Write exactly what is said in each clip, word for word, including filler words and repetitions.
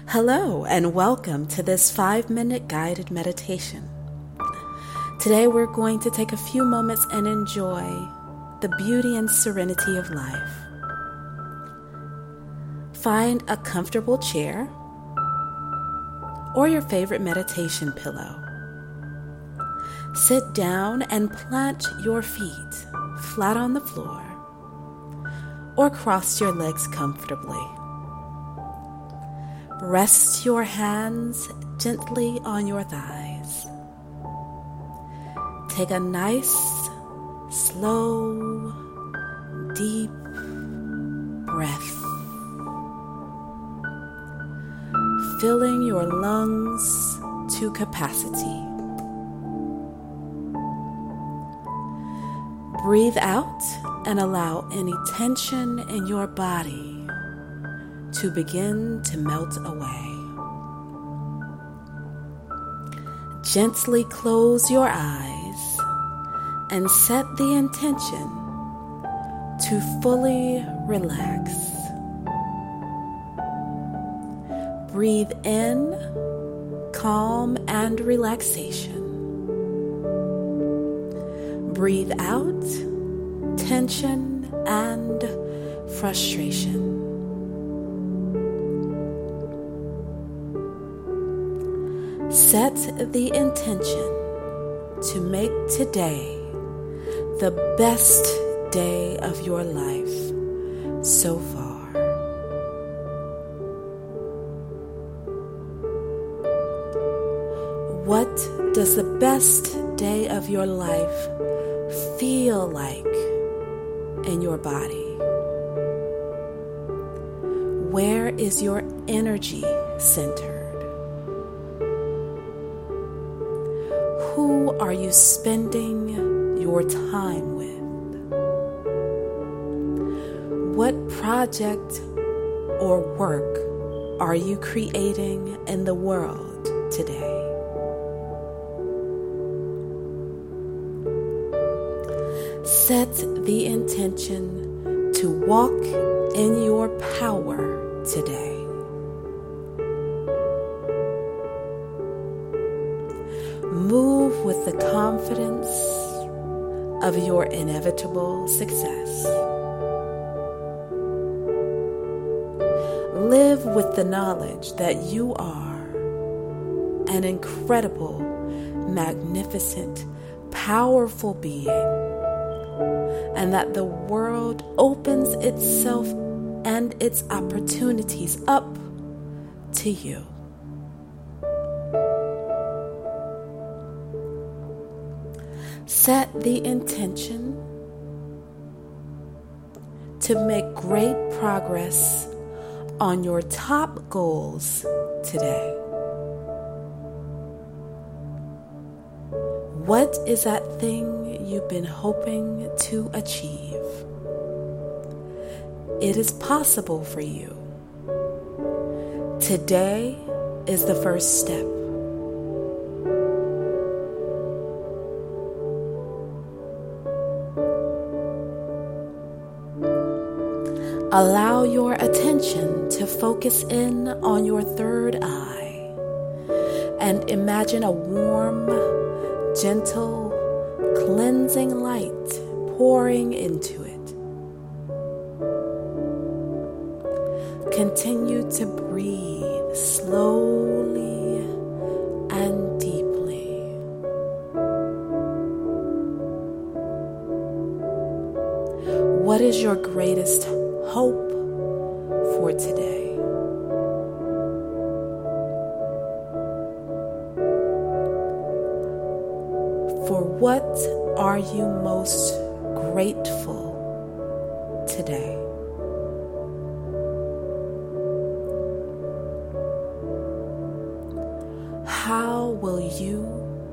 Hello and welcome to this five-minute guided meditation. Today we're going to take a few moments and enjoy the beauty and serenity of life. Find a comfortable chair or your favorite meditation pillow. Sit down and plant your feet flat on the floor or cross your legs comfortably. Rest your hands gently on your thighs. Take a nice, slow, deep breath, filling your lungs to capacity. Breathe out and allow any tension in your body to begin to melt away. Gently close your eyes and set the intention to fully relax. Breathe in calm and relaxation. Breathe out tension and frustration. Set the intention to make today the best day of your life so far. What does the best day of your life feel like in your body? Where is your energy centered? Who are you spending your time with? What project or work are you creating in the world today? Set the intention to walk in your power today. Move with the confidence of your inevitable success. Live with the knowledge that you are an incredible, magnificent, powerful being, and that the world opens itself and its opportunities up to you. Set the intention to make great progress on your top goals today. What is that thing you've been hoping to achieve? It is possible for you. Today is the first step. Allow your attention to focus in on your third eye and imagine a warm, gentle, cleansing light pouring into it. Continue to breathe slowly and deeply. What is your greatest hope for today? For what are you most grateful today? How will you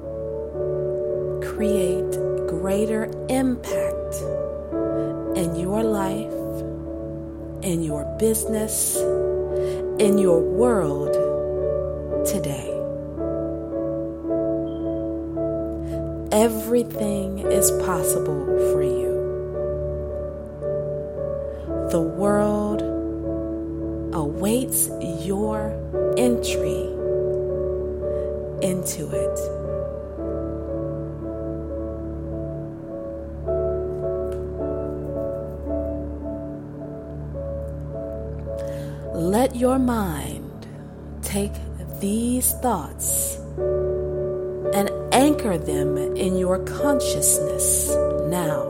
create greater impact in your life, in your business, in your world today? Everything is possible for you. The world awaits your entry into it. Let your mind take these thoughts and anchor them in your consciousness now.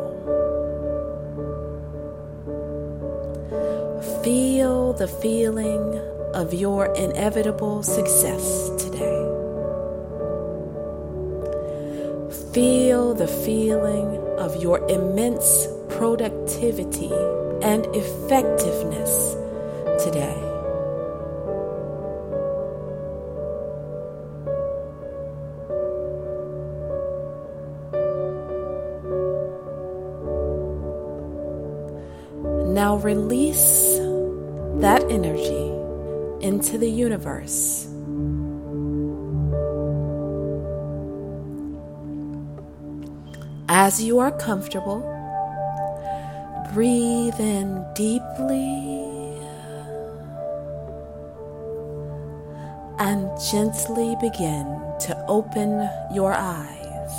Feel the feeling of your inevitable success today. Feel the feeling of your immense productivity and effectiveness today. Now release that energy into the universe. As you are comfortable, breathe in deeply and gently begin to open your eyes.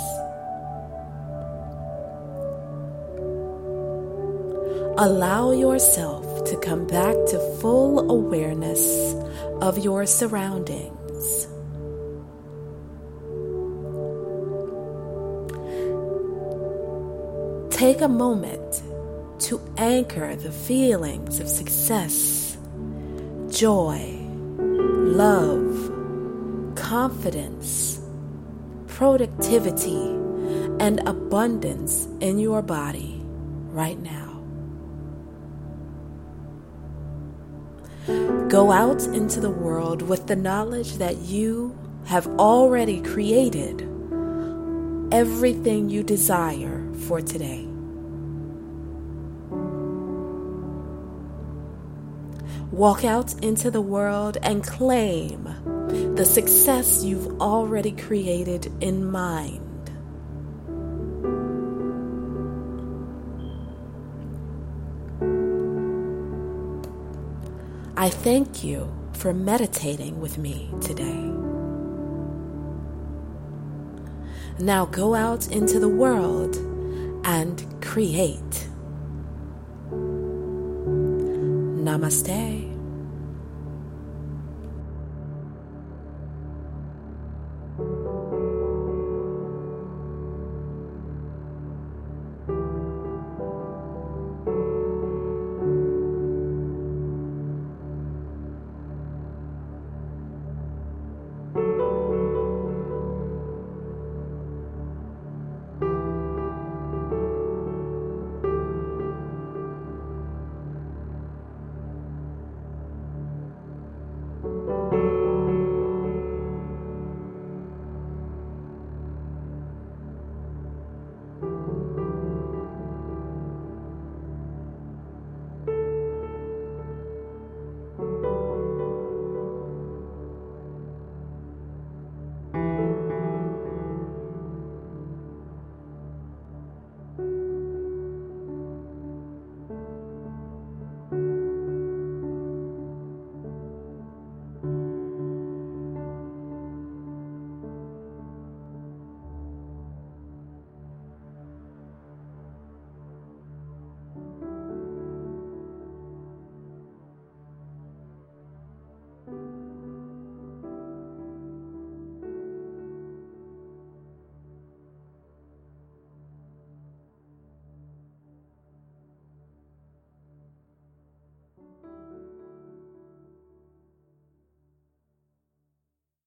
Allow yourself to come back to full awareness of your surroundings. Take a moment to anchor the feelings of success, joy, love, confidence, productivity, and abundance in your body right now. Go out into the world with the knowledge that you have already created everything you desire for today. Walk out into the world and claim the success you've already created in mind. I thank you for meditating with me today. Now go out into the world and create. Namaste. Thank you.